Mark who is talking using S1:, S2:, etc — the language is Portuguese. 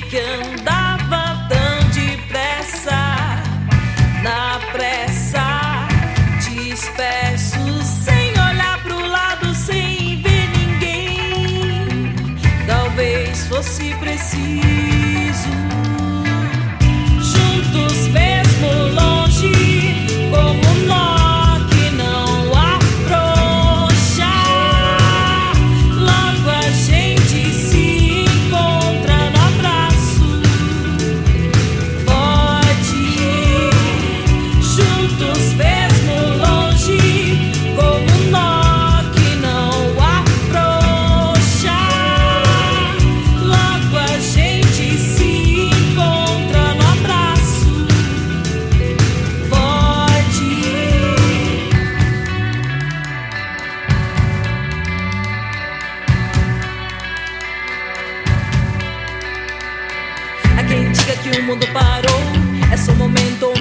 S1: que andava tão depressa. Na pressa, disperso, sem olhar pro lado, sem ver ninguém. Talvez fosse preciso, juntos mesmo longe, como um nó que não afrouxa. Logo a gente se encontra no abraço. Pode ir, juntos mesmo longe, como um nó que não afrouxa. Logo a gente se encontra no abraço. Pode ir. Há quem diga que o mundo parou, é só um momento ou